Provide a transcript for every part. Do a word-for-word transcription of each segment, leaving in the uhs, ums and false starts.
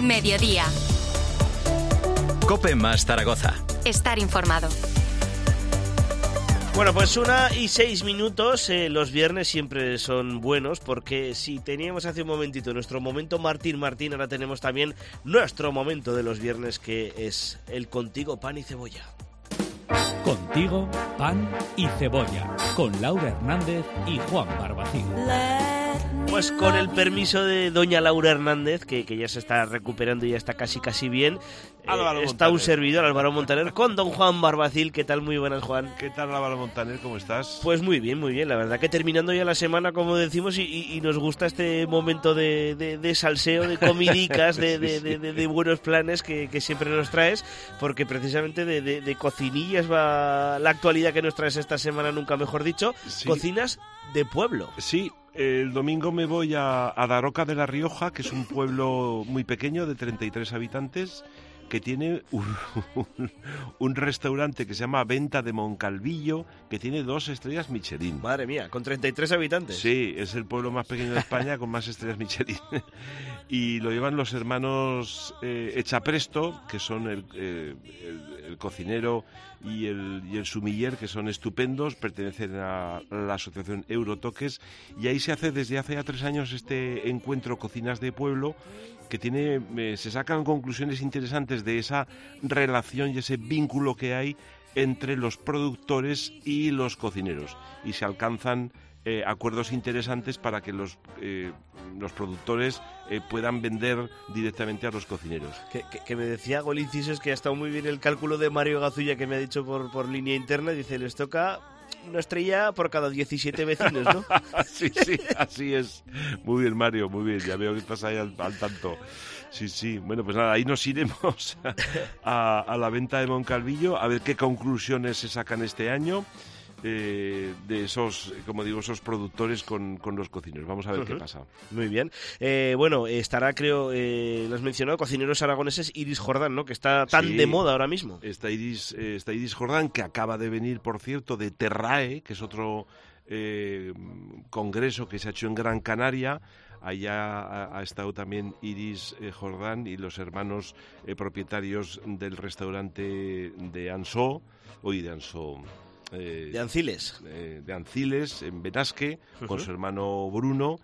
Mediodía. COPE más Zaragoza. Estar informado. Bueno, pues una y seis minutos, eh, los viernes siempre son buenos porque si teníamos hace un momentito nuestro momento Martín Martín, ahora tenemos también nuestro momento de los viernes que es el Contigo Pan y Cebolla. Contigo Pan y Cebolla, con Laura Hernández y Juan Barbacín. Pues con el permiso de doña Laura Hernández, que, que ya se está recuperando y ya está casi casi bien, eh, está Montaner. un servidor, Álvaro Montaner, con don Juan Barbacil. ¿Qué tal? Muy buenas, Juan. ¿Qué tal, Álvaro Montaner? ¿Cómo estás? Pues muy bien, muy bien. La verdad que terminando ya la semana, como decimos, y, y, y nos gusta este momento de, de, de salseo, de comidicas, de, de, de, de, de buenos planes que, que siempre nos traes, porque precisamente de, de, de cocinillas va la actualidad que nos traes esta semana, nunca mejor dicho. Sí. Cocinas de pueblo. Sí. El domingo me voy a, a Daroca de la Rioja, que es un pueblo muy pequeño de treinta y tres habitantes, que tiene un, un, un restaurante que se llama Venta de Moncalvillo, que tiene dos estrellas Michelin. Madre mía, con treinta y tres habitantes. Sí, es el pueblo más pequeño de España con más estrellas Michelin. Y lo llevan los hermanos eh, Echapresto, que son el, eh, el, el cocinero y el, y el sumiller, que son estupendos, pertenecen a la asociación Eurotoques, y ahí se hace desde hace ya tres años este encuentro Cocinas de Pueblo, que tiene, eh, se sacan conclusiones interesantes de esa relación y ese vínculo que hay entre los productores y los cocineros, y se alcanzan eh, acuerdos interesantes para que los, eh, los productores eh, puedan vender directamente a los cocineros. Que, que, que me decía Golinciso, es que ha estado muy bien el cálculo de Mario Gazulla, que me ha dicho por, por línea interna, dice, les toca una estrella por cada diecisiete vecinos, ¿no? Sí, sí, así es. Muy bien, Mario, muy bien. Ya veo que estás ahí al, al tanto. Sí, sí. Bueno, pues nada, ahí nos iremos a, a la Venta de Moncalvillo a ver qué conclusiones se sacan este año eh, de esos, como digo, esos productores con, con los cocineros. Vamos a ver uh-huh. qué pasa. Muy bien. Eh, bueno, estará, creo, eh, lo has mencionado, cocineros aragoneses, Iris Jordán, ¿no? Que está tan sí, de moda ahora mismo. Está Iris, eh, está Iris Jordán, que acaba de venir, por cierto, de Terrae, que es otro eh, congreso que se ha hecho en Gran Canaria. Allá ha, ha estado también Iris eh, Jordán y los hermanos eh, propietarios del restaurante de Ansó, hoy de Ansó... Eh, de Anciles. Eh, de Anciles, en Benasque, uh-huh. con su hermano Bruno,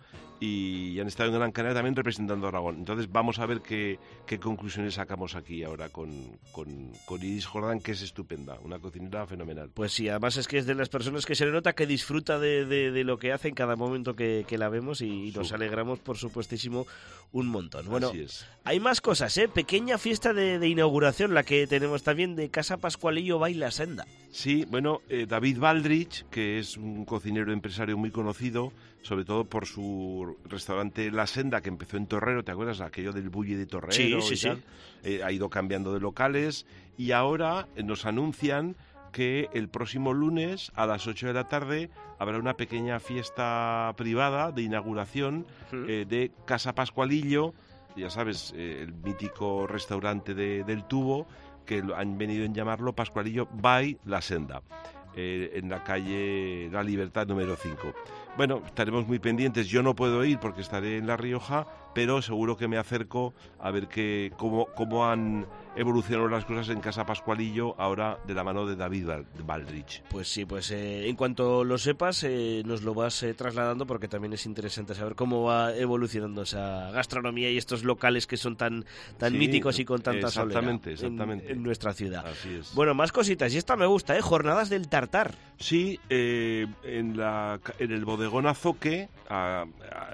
y han estado en Gran Canaria también representando a Aragón. Entonces vamos a ver qué, qué conclusiones sacamos aquí ahora con, con, con Iris Jordán, que es estupenda, una cocinera fenomenal. Pues sí, además es que es de las personas que se le nota que disfruta de, de, de lo que hace en cada momento que, que la vemos, y, y nos alegramos, por supuestísimo, un montón. Bueno, así es. Hay más cosas, ¿eh? Pequeña fiesta de, de inauguración, la que tenemos también de Casa Pascualillo Baila Senda. Sí, bueno, eh, David Baldrich, que es un cocinero empresario muy conocido, sobre todo por su restaurante La Senda, que empezó en Torrero, ¿te acuerdas? Aquello del bulli de Torrero. Sí, sí, y sí. Tal. Eh, ha ido cambiando de locales y ahora nos anuncian que el próximo lunes a las ocho de la tarde habrá una pequeña fiesta privada de inauguración uh-huh. eh, de Casa Pascualillo, ya sabes, eh, el mítico restaurante de, del Tubo, que han venido en llamarlo Pascualillo by La Senda, eh, en la calle La Libertad número cinco. Bueno, estaremos muy pendientes. Yo no puedo ir porque estaré en La Rioja, pero seguro que me acerco a ver que, cómo, cómo han evolucionado las cosas en Casa Pascualillo ahora de la mano de David Baldrich. Pues sí, pues eh, en cuanto lo sepas eh, nos lo vas eh, trasladando, porque también es interesante saber cómo va evolucionando esa gastronomía y estos locales que son tan tan sí, míticos y con tanta exactamente, solera exactamente. En, en nuestra ciudad. Así es. Bueno, más cositas, y esta me gusta, ¿eh? Jornadas del Tartar. Sí, eh, en, la, en el bodegón Azoque, a,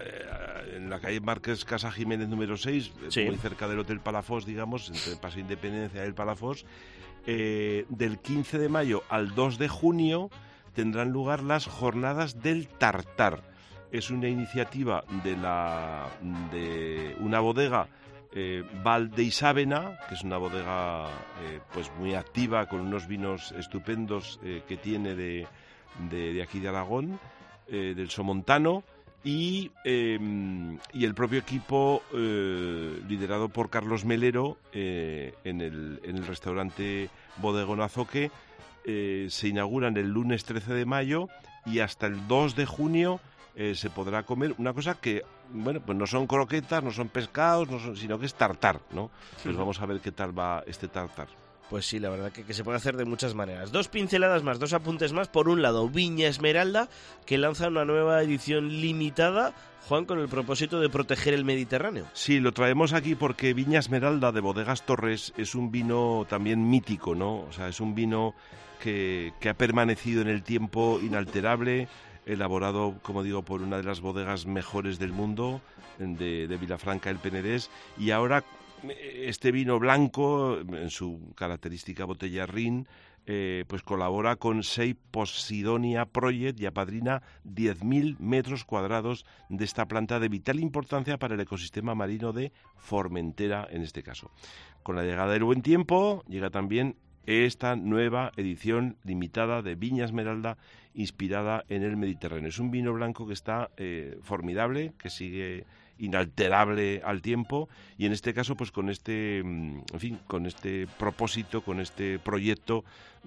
a, en la calle Márquez Casa Jiménez número seis, sí. muy cerca del Hotel Palafós, digamos, entre el Paso Independencia y el Palafós, eh, del quince de mayo al dos de junio tendrán lugar las Jornadas del Tartar. Es una iniciativa de, la, de una bodega, eh, Val de Isábena, que es una bodega eh, pues muy activa, con unos vinos estupendos eh, que tiene de, de, de aquí de Aragón, eh, del Somontano, y, eh, y el propio equipo eh, liderado por Carlos Melero eh, en, el, en el restaurante Bodegón Azoque eh, se inauguran el lunes trece de mayo y hasta el dos de junio eh, se podrá comer una cosa que, bueno, pues no son croquetas, no son pescados, no son, sino que es tartar, ¿no? Pues sí. Vamos a ver qué tal va este tartar. Pues sí, la verdad que, que se puede hacer de muchas maneras. Dos pinceladas más, dos apuntes más. Por un lado, Viña Esmeralda, que lanza una nueva edición limitada, Juan, con el propósito de proteger el Mediterráneo. Sí, lo traemos aquí porque Viña Esmeralda de Bodegas Torres es un vino también mítico, ¿no? O sea, es un vino que, que ha permanecido en el tiempo inalterable, elaborado, como digo, por una de las bodegas mejores del mundo, de, de Vilafranca del Penedés, y ahora este vino blanco, en su característica botella Rin, eh, pues colabora con Sei Posidonia Project y apadrina diez mil metros cuadrados de esta planta de vital importancia para el ecosistema marino de Formentera, en este caso. Con la llegada del buen tiempo, llega también esta nueva edición limitada de Viña Esmeralda, inspirada en el Mediterráneo. Es un vino blanco que está eh, formidable, que sigue inalterable al tiempo, y en este caso pues con este en fin con este propósito, con este proyecto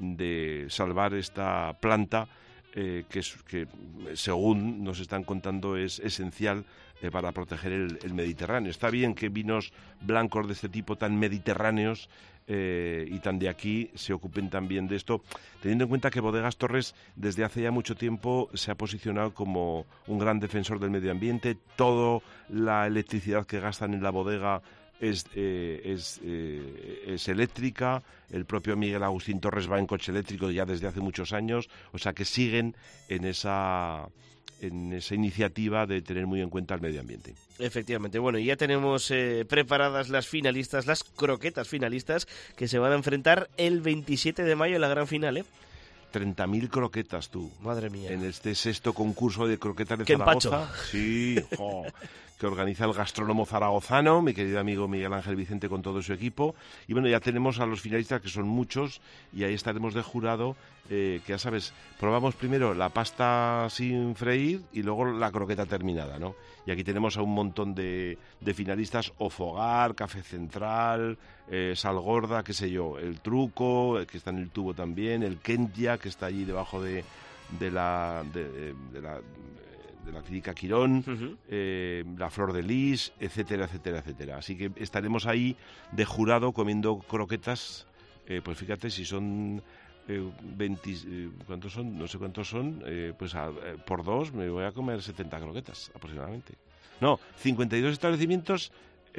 de salvar esta planta eh, que, es, que según nos están contando es esencial eh, para proteger el, el Mediterráneo. Está bien que vinos blancos de este tipo tan mediterráneos Eh, y tan de aquí se ocupen también de esto, teniendo en cuenta que Bodegas Torres desde hace ya mucho tiempo se ha posicionado como un gran defensor del medio ambiente. Toda la electricidad que gastan en la bodega es, eh, es, eh, es eléctrica. El propio Miguel Agustín Torres va en coche eléctrico ya desde hace muchos años, o sea que siguen en esa... en esa iniciativa de tener muy en cuenta el medio ambiente. Efectivamente. Bueno, y ya tenemos eh, preparadas las finalistas, las croquetas finalistas, que se van a enfrentar el veintisiete de mayo en la gran final, ¿eh? treinta mil croquetas, tú. Madre mía. En este sexto concurso de croquetas de ¡Qué Zaragoza. empacho! Sí, jo, que organiza el gastrónomo zaragozano, mi querido amigo Miguel Ángel Vicente con todo su equipo. Y bueno, ya tenemos a los finalistas, que son muchos, y ahí estaremos de jurado, eh, que ya sabes, probamos primero la pasta sin freír y luego la croqueta terminada, ¿no? Y aquí tenemos a un montón de, de finalistas: Ofogar, Café Central, eh, Sal Gorda, qué sé yo, El Truco, que está en el tubo también, el Kentia, que está allí debajo de, de la... de, de la de la clínica Quirón, uh-huh. eh, la Flor de Lis, etcétera, etcétera, etcétera. Así que estaremos ahí de jurado comiendo croquetas, eh, pues fíjate, si son eh, veinte, eh, ¿cuántos son? No sé cuántos son, eh, pues a, eh, por dos me voy a comer setenta croquetas aproximadamente. No, cincuenta y dos establecimientos.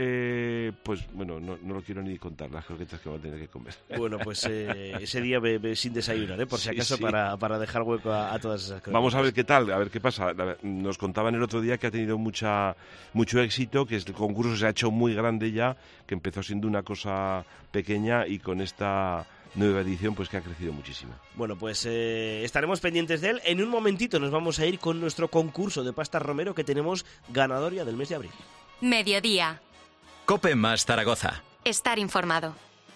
Eh, pues bueno, no, no lo quiero ni contar las croquetas que voy a tener que comer. Bueno, pues eh, ese día be, be sin desayunar, ¿eh? Por si acaso, sí, sí. Para, para dejar hueco a, a todas esas croquetas. Vamos a ver qué tal, a ver qué pasa. Nos contaban el otro día que ha tenido mucha mucho éxito, que el concurso se ha hecho muy grande ya, que empezó siendo una cosa pequeña y con esta nueva edición pues que ha crecido muchísimo. Bueno, pues eh, estaremos pendientes de él. En un momentito nos vamos a ir con nuestro concurso de pastas Romero, que tenemos ganador ya del mes de abril. Mediodía. COPE más Zaragoza. Estar informado.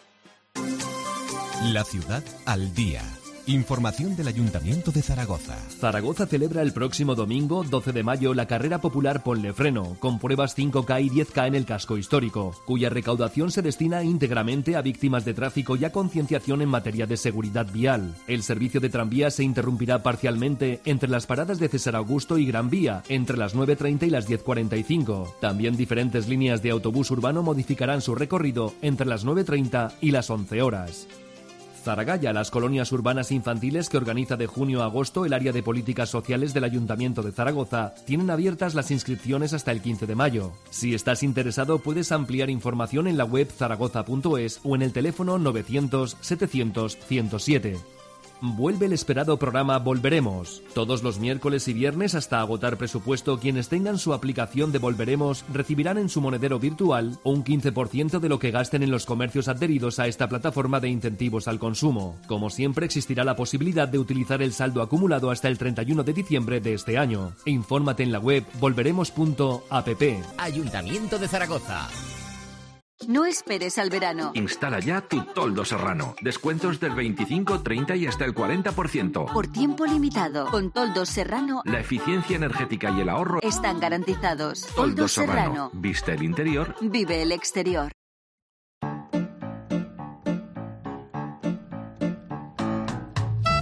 La ciudad al día. Información del Ayuntamiento de Zaragoza. Zaragoza celebra el próximo domingo, doce de mayo, la carrera popular Ponle Freno, con pruebas cinco K y diez K en el casco histórico, cuya recaudación se destina íntegramente a víctimas de tráfico y a concienciación en materia de seguridad vial. El servicio de tranvía se interrumpirá parcialmente entre las paradas de César Augusto y Gran Vía, entre las nueve treinta y las diez cuarenta y cinco. También diferentes líneas de autobús urbano modificarán su recorrido entre las nueve treinta y las once horas. Zaragaya, las colonias urbanas infantiles que organiza de junio a agosto el área de políticas sociales del Ayuntamiento de Zaragoza, tienen abiertas las inscripciones hasta el quince de mayo. Si estás interesado, puedes ampliar información en la web zaragoza punto es o en el teléfono novecientos setecientos ciento siete. Vuelve el esperado programa Volveremos. Todos los miércoles y viernes hasta agotar presupuesto, quienes tengan su aplicación de Volveremos recibirán en su monedero virtual un quince por ciento de lo que gasten en los comercios adheridos a esta plataforma de incentivos al consumo. Como siempre, existirá la posibilidad de utilizar el saldo acumulado hasta el treinta y uno de diciembre de este año. Infórmate en la web volveremos punto app. Ayuntamiento de Zaragoza. No esperes al verano. Instala ya tu toldo serrano. Descuentos del veinticinco, treinta y hasta el cuarenta por ciento. Por tiempo limitado. Con Toldos Serrano, la eficiencia energética y el ahorro están garantizados. Toldos Toldos Serrano. Serrano. Viste el interior, vive el exterior. Bueno,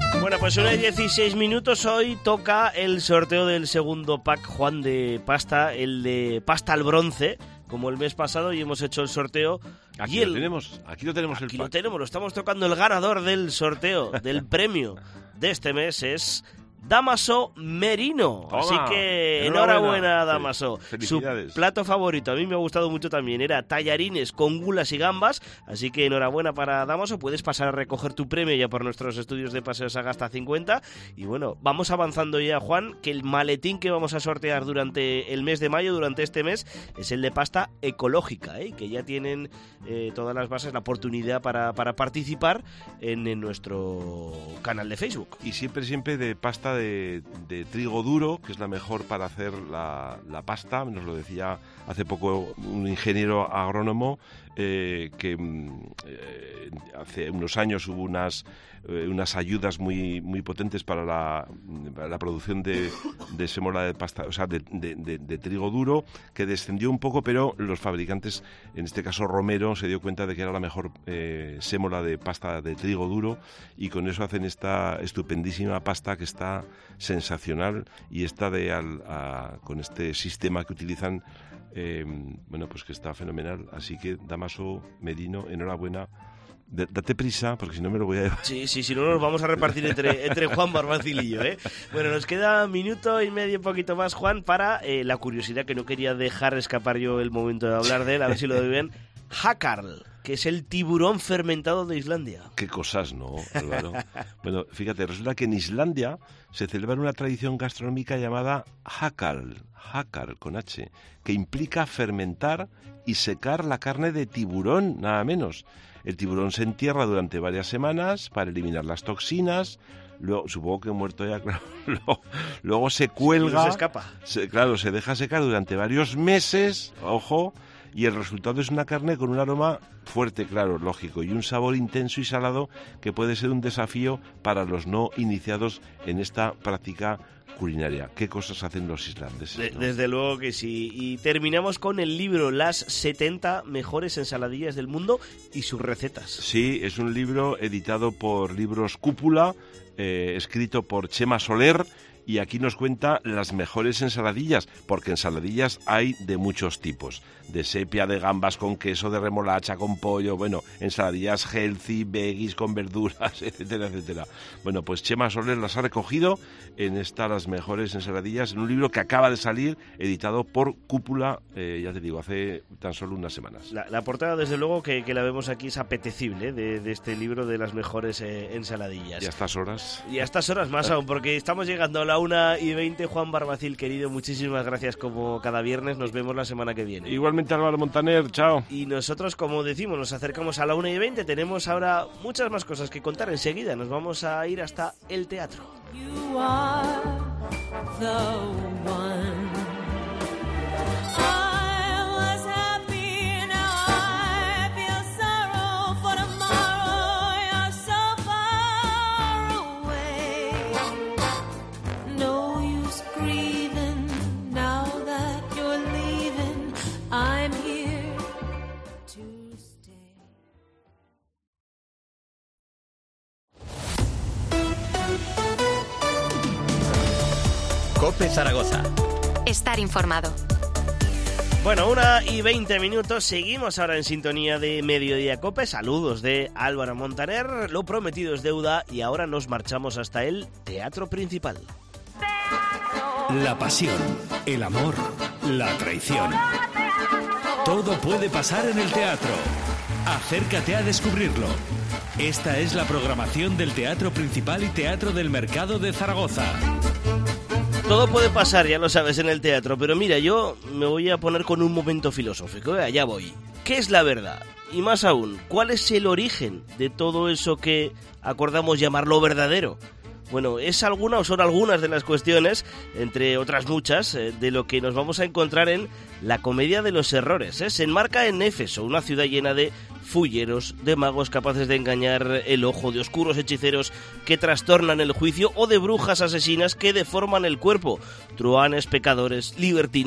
pues una y dieciséis minutos. Hoy toca el sorteo del segundo pack, Juan, de pasta, el de pasta al bronce, como el mes pasado, y hemos hecho el sorteo. Aquí y lo el, tenemos, aquí lo tenemos aquí el pack. lo tenemos, lo estamos tocando. El ganador del sorteo, del premio de este mes es Damaso Merino. Toma, Así que enhorabuena, enhorabuena, Damaso. Felicidades. Su plato favorito, a mí me ha gustado mucho también, era tallarines con gulas y gambas. Así que enhorabuena para Damaso. Puedes pasar a recoger tu premio ya por nuestros estudios de Paseo Sagasta cincuenta. Y bueno, vamos avanzando ya, Juan, que el maletín que vamos a sortear durante el mes de mayo, durante este mes, es el de pasta ecológica, ¿eh? Que ya tienen eh, todas las bases, la oportunidad para, para participar en, en nuestro canal de Facebook. Y siempre, siempre de pasta De, de trigo duro, que es la mejor para hacer la, la pasta. Nos lo decía hace poco un ingeniero agrónomo eh, que eh, hace unos años hubo unas, eh, unas ayudas muy, muy potentes para la, para la producción de, de sémola de pasta, o sea, de, de, de, de trigo duro, que descendió un poco, pero los fabricantes, en este caso Romero, se dio cuenta de que era la mejor eh, sémola de pasta de trigo duro, y con eso hacen esta estupendísima pasta que está sensacional, y está de al, a, con este sistema que utilizan, eh, bueno, pues que está fenomenal. Así que Damaso Merino, enhorabuena. D- date prisa, porque si no me lo voy a llevar. Sí, sí, si no nos vamos a repartir entre, entre Juan Barbacil y yo, ¿eh? Bueno, nos queda minuto y medio, un poquito más, Juan, para eh, la curiosidad que no quería dejar escapar yo el momento de hablar de él, a ver si lo doy bien. Hakarl, que es el tiburón fermentado de Islandia. Qué cosas, ¿no, Álvaro? Bueno, fíjate, resulta que en Islandia se celebra una tradición gastronómica llamada Hakarl, Hakarl con H, que implica fermentar y secar la carne de tiburón, nada menos. El tiburón se entierra durante varias semanas para eliminar las toxinas. Luego, supongo que muerto ya, claro. Luego, luego se cuelga. No se escapa. Se, claro, se deja secar durante varios meses, ojo, y el resultado es una carne con un aroma fuerte, claro, lógico, y un sabor intenso y salado que puede ser un desafío para los no iniciados en esta práctica culinaria. ¿Qué cosas hacen los islandeses, De, ¿no? Desde luego que sí. Y terminamos con el libro Las setenta mejores ensaladillas del mundo y sus recetas. Sí, es un libro editado por Libros Cúpula, eh, escrito por Chema Soler, y aquí nos cuenta las mejores ensaladillas, porque ensaladillas hay de muchos tipos, de sepia, de gambas con queso, de remolacha con pollo, bueno, ensaladillas healthy, veggies con verduras, etcétera, etcétera. Bueno, pues Chema Soler las ha recogido en esta Las mejores ensaladillas, en un libro que acaba de salir, editado por Cúpula, eh, ya te digo, hace tan solo unas semanas. La, la portada, desde luego, que, que la vemos aquí, es apetecible, de, de este libro de las mejores eh, ensaladillas. Y a estas horas... Y a estas horas más aún, porque estamos llegando a la una y veinte. Juan Barbacil, querido, muchísimas gracias como cada viernes. Nos vemos la semana que viene. Igualmente, Álvaro Montaner, chao. Y nosotros, como decimos, nos acercamos a la una y veinte. Tenemos ahora muchas más cosas que contar. Enseguida nos vamos a ir hasta el teatro. You are the one. COPE Zaragoza. Estar informado. Bueno, una y veinte minutos, seguimos ahora en sintonía de Mediodía Cope. Saludos de Álvaro Montaner, lo prometido es deuda, y ahora nos marchamos hasta el teatro principal. La pasión, el amor, la traición. Todo puede pasar en el teatro. Acércate a descubrirlo. Esta es la programación del Teatro Principal y Teatro del Mercado de Zaragoza. Todo puede pasar, ya lo sabes, en el teatro, pero mira, yo me voy a poner con un momento filosófico, ¿eh? Allá voy. ¿Qué es la verdad? Y más aún, ¿cuál es el origen de todo eso que acordamos llamarlo verdadero? Bueno, es alguna o son algunas de las cuestiones, entre otras muchas, eh, de lo que nos vamos a encontrar en La Comedia de los Errores. ¿eh? Se enmarca en Éfeso, una ciudad llena de fulleros, de magos capaces de engañar el ojo, de oscuros hechiceros que trastornan el juicio o de brujas asesinas que deforman el cuerpo, truhanes, pecadores, libertinos,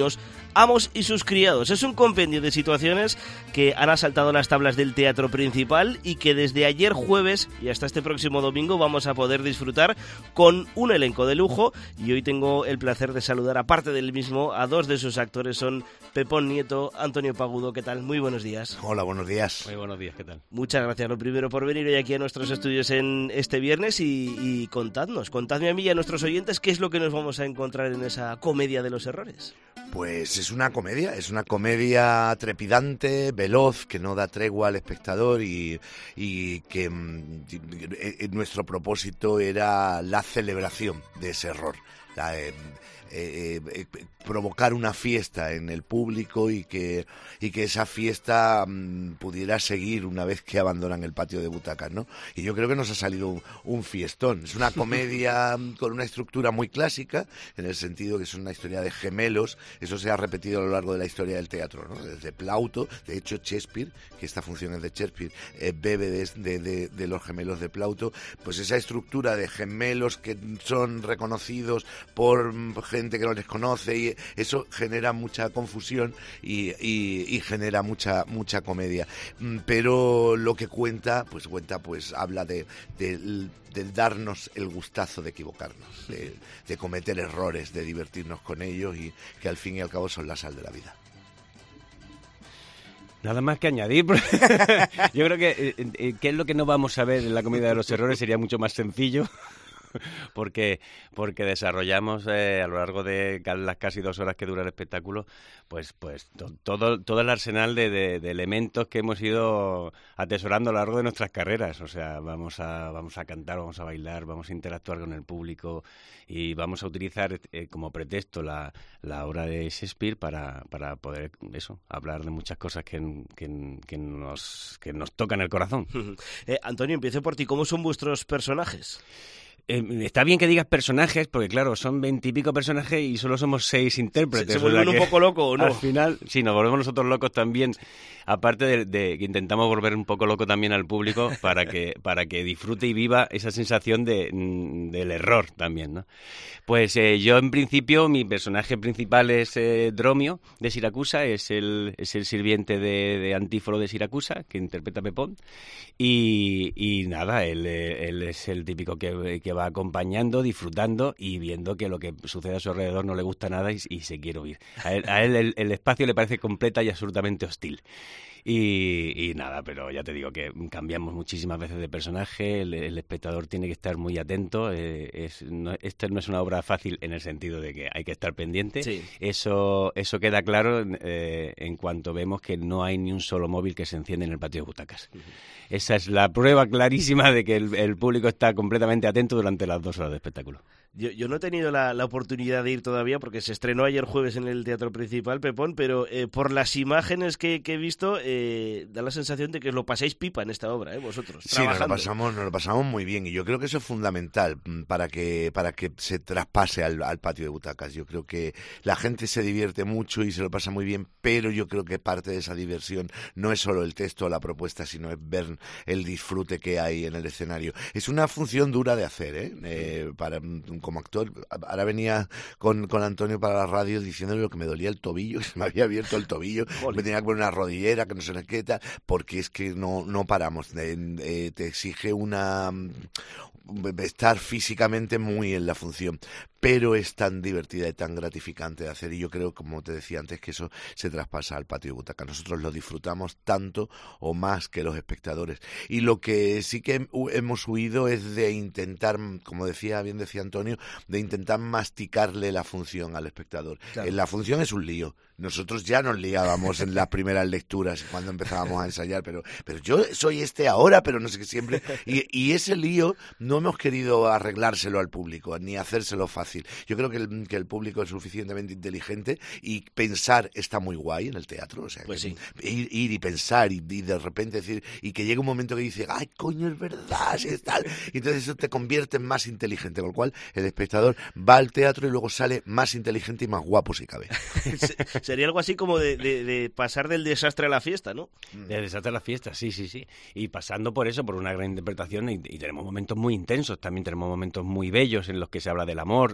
Amos y sus criados. Es un compendio de situaciones que han asaltado las tablas del teatro principal y que desde ayer jueves y hasta este próximo domingo vamos a poder disfrutar con un elenco de lujo. Y hoy tengo el placer de saludar, aparte del mismo, a dos de sus actores. Son Pepón Nieto, Antonio Pagudo. ¿Qué tal? Muy buenos días. Hola, buenos días. Muy buenos días, ¿qué tal? Muchas gracias, lo primero, por venir hoy aquí a nuestros estudios en este viernes y, y contadnos, contadme a mí y a nuestros oyentes qué es lo que nos vamos a encontrar en esa comedia de los errores. Pues es una comedia, es una comedia trepidante, veloz, que no da tregua al espectador y, y que mm, nuestro propósito era la celebración de ese error. La, eh, eh, eh, provocar una fiesta en el público y que y que esa fiesta mmm, pudiera seguir una vez que abandonan el patio de butacas, ¿no? Y yo creo que nos ha salido un, un fiestón. Es una comedia con una estructura muy clásica, en el sentido que es una historia de gemelos. Eso se ha repetido a lo largo de la historia del teatro, ¿no? Desde Plauto, de hecho Shakespeare, que esta función es de Shakespeare, eh, bebe de, de, de, de los gemelos de Plauto. Pues esa estructura de gemelos que son reconocidos por gente que no les conoce, y eso genera mucha confusión y, y, y genera mucha mucha comedia. Pero lo que cuenta, pues cuenta, pues habla de, de, de darnos el gustazo de equivocarnos, de, de cometer errores, de divertirnos con ellos y que al fin y al cabo son la sal de la vida. Nada más que añadir. Yo creo que eh, qué es lo que no vamos a ver en la comedia de los errores sería mucho más sencillo. Porque porque desarrollamos eh, a lo largo de las casi dos horas que dura el espectáculo, pues pues to, todo todo el arsenal de, de, de elementos que hemos ido atesorando a lo largo de nuestras carreras. O sea, vamos a vamos a cantar, vamos a bailar, vamos a interactuar con el público y vamos a utilizar eh, como pretexto la, la obra de Shakespeare para, para poder eso hablar de muchas cosas que, que, que nos que nos tocan el corazón. eh, Antonio, empiezo por ti. ¿Cómo son vuestros personajes? Eh, está bien que digas personajes, porque claro, son veintipico personajes y solo somos seis intérpretes. ¿Se, se vuelven un poco locos o no? Al final, sí, nos volvemos nosotros locos también, aparte de, de que intentamos volver un poco loco también al público para que para que disfrute y viva esa sensación de, del error también, ¿no? Pues eh, yo en principio, mi personaje principal es eh, Dromio de Siracusa, es el, es el sirviente de, de Antíforo de Siracusa, que interpreta Pepón, y, y nada, él, él es el típico que, que va acompañando, disfrutando y viendo que lo que sucede a su alrededor no le gusta nada y, y se quiere huir. A él, a él el, el espacio le parece completa y absolutamente hostil. Y, y nada, pero ya te digo que cambiamos muchísimas veces de personaje, el, el espectador tiene que estar muy atento, eh, es, no, esta no es una obra fácil en el sentido de que hay que estar pendiente, sí. eso eso queda claro eh, en cuanto vemos que no hay ni un solo móvil que se enciende en el patio de butacas. Uh-huh. Esa es la prueba clarísima de que el, el público está completamente atento durante las dos horas de espectáculo. Yo, yo no he tenido la, la oportunidad de ir todavía porque se estrenó ayer jueves en el Teatro Principal, Pepón, pero eh, por las imágenes que, que he visto eh, da la sensación de que os lo pasáis pipa en esta obra, ¿eh? Vosotros, sí, nos lo, pasamos, nos lo pasamos muy bien y yo creo que eso es fundamental para que para que se traspase al, al patio de butacas. Yo creo que la gente se divierte mucho y se lo pasa muy bien, pero yo creo que parte de esa diversión no es solo el texto o la propuesta, sino es ver el disfrute que hay en el escenario. Es una función dura de hacer, ¿eh? eh para como actor. Ahora venía con, con Antonio para la radio diciéndole lo que me dolía el tobillo, que se me había abierto el tobillo, me tenía que poner una rodillera, que no sé qué tal, porque es que no, no paramos. Eh, eh, te exige una estar físicamente muy en la función, pero es tan divertida y tan gratificante de hacer y yo creo, como te decía antes, que eso se traspasa al patio de butaca. Nosotros lo disfrutamos tanto o más que los espectadores y lo que sí que hemos huido es de intentar, como decía bien decía Antonio, de intentar masticarle la función al espectador. Claro. La función es un lío. Nosotros ya nos liábamos en las primeras lecturas cuando empezábamos a ensayar, pero pero yo soy este ahora, pero no sé qué siempre. Y, y ese lío no hemos querido arreglárselo al público, ni hacérselo fácil. Yo creo que el, que el público es suficientemente inteligente y pensar está muy guay en el teatro. O sea, pues que sí. ir, ir y pensar y, y de repente decir, y que llegue un momento que dice, ay, coño, es verdad, así es tal. Y entonces eso te convierte en más inteligente, con lo cual el espectador va al teatro y luego sale más inteligente y más guapo si cabe. Sería algo así como de, de, de pasar del desastre a la fiesta, ¿no? Del desastre a la fiesta, sí, sí, sí. Y pasando por eso, por una gran interpretación, y, y tenemos momentos muy intensos, también tenemos momentos muy bellos en los que se habla del amor,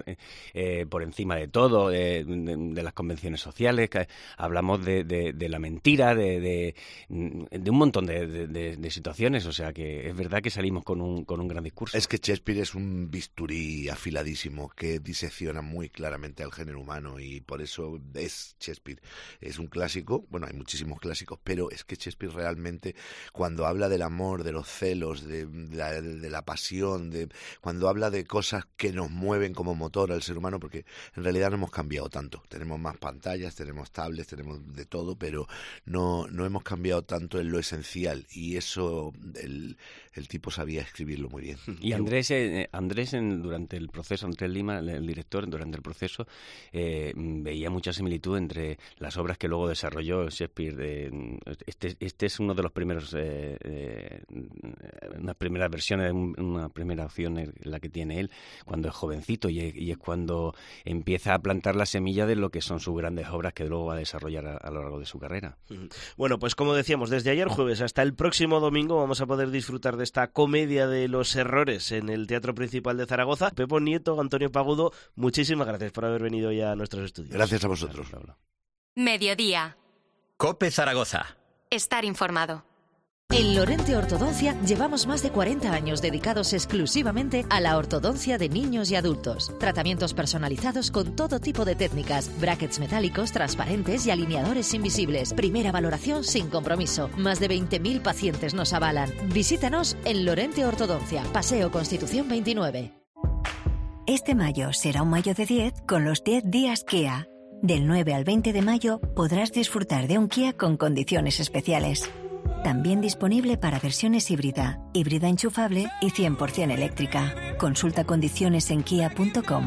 por, eh, por encima de todo, de, de, de las convenciones sociales, que hablamos de, de, de la mentira, de, de, de un montón de, de, de, de situaciones, o sea que es verdad que salimos con un, con un gran discurso. Es que Shakespeare es un bisturí afiladísimo que disecciona muy claramente al género humano y por eso es Shakespeare. Es un clásico, bueno, hay muchísimos clásicos, pero es que Shakespeare realmente, cuando habla del amor, de los celos, de, de, la, de la pasión, de cuando habla de cosas que nos mueven como motor al ser humano, porque en realidad no hemos cambiado tanto. Tenemos más pantallas, tenemos tablets, tenemos de todo, pero no, no hemos cambiado tanto en lo esencial y eso el, el tipo sabía escribirlo muy bien. Y Andrés, eh, Andrés en, durante el proceso, Andrés Lima, el, el director, durante el proceso, eh, veía mucha similitud entre las obras que luego desarrolló Shakespeare. Eh, este, este es uno de los primeros, eh, eh, unas primeras versiones, una primera opción en la que tiene él cuando es jovencito y es, y es cuando empieza a plantar la semilla de lo que son sus grandes obras que luego va a desarrollar a, a lo largo de su carrera. Bueno, pues como decíamos, desde ayer jueves hasta el próximo domingo vamos a poder disfrutar de esta comedia de los errores en el Teatro Principal de Zaragoza. Pepo Nieto, Antonio Pagudo, muchísimas gracias por haber venido ya a nuestros estudios. Gracias a vosotros. Mediodía. COPE Zaragoza. Estar informado. En Lorente Ortodoncia llevamos más de cuarenta años dedicados exclusivamente a la ortodoncia de niños y adultos. Tratamientos personalizados con todo tipo de técnicas, brackets metálicos, transparentes y alineadores invisibles. Primera valoración sin compromiso. Más de veinte mil pacientes nos avalan. Visítanos en Lorente Ortodoncia, Paseo Constitución veintinueve. Este mayo será un mayo de diez con los diez días Kia. Del nueve al veinte de mayo podrás disfrutar de un Kia con condiciones especiales. También disponible para versiones híbrida, híbrida enchufable y cien por ciento eléctrica. Consulta condiciones en kia punto com.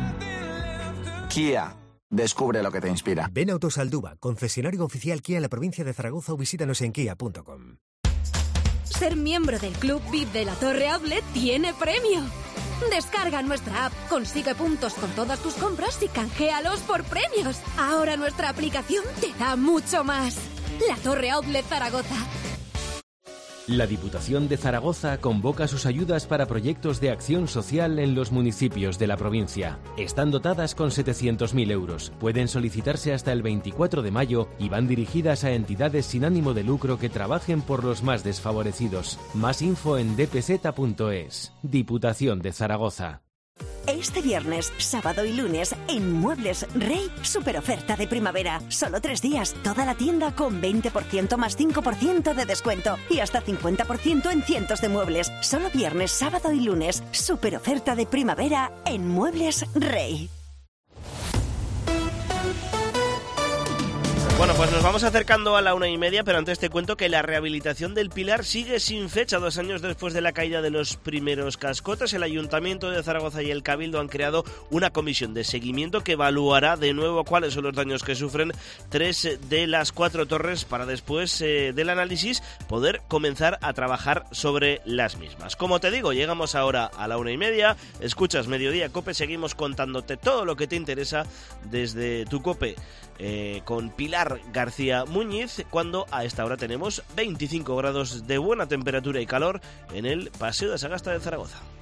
Kia. Descubre lo que te inspira. Ven a Autosaldúa, concesionario oficial Kia en la provincia de Zaragoza o visítanos en kia punto com. Ser miembro del Club V I P de la Torre Outlet tiene premio. Descarga nuestra app, consigue puntos con todas tus compras y canjealos por premios. Ahora nuestra aplicación te da mucho más. La Torre Outlet Zaragoza. La Diputación de Zaragoza convoca sus ayudas para proyectos de acción social en los municipios de la provincia. Están dotadas con setecientos mil euros. Pueden solicitarse hasta el veinticuatro de mayo y van dirigidas a entidades sin ánimo de lucro que trabajen por los más desfavorecidos. Más info en d p z punto es. Diputación de Zaragoza. Este viernes, sábado y lunes, en Muebles Rey, super oferta de primavera. Solo tres días, toda la tienda con veinte por ciento más cinco por ciento de descuento y hasta cincuenta por ciento en cientos de muebles. Solo viernes, sábado y lunes, super oferta de primavera en Muebles Rey. Bueno, pues nos vamos acercando a la una y media, pero antes te cuento que la rehabilitación del Pilar sigue sin fecha. Dos años después de la caída de los primeros cascotes, el Ayuntamiento de Zaragoza y el Cabildo han creado una comisión de seguimiento que evaluará de nuevo cuáles son los daños que sufren tres de las cuatro torres para después eh, del análisis poder comenzar a trabajar sobre las mismas. Como te digo, llegamos ahora a la una y media, escuchas Mediodía COPE, seguimos contándote todo lo que te interesa desde tu COPE. Eh, con Pilar García Muñiz, cuando a esta hora tenemos veinticinco grados de buena temperatura y calor en el Paseo de Sagasta de Zaragoza.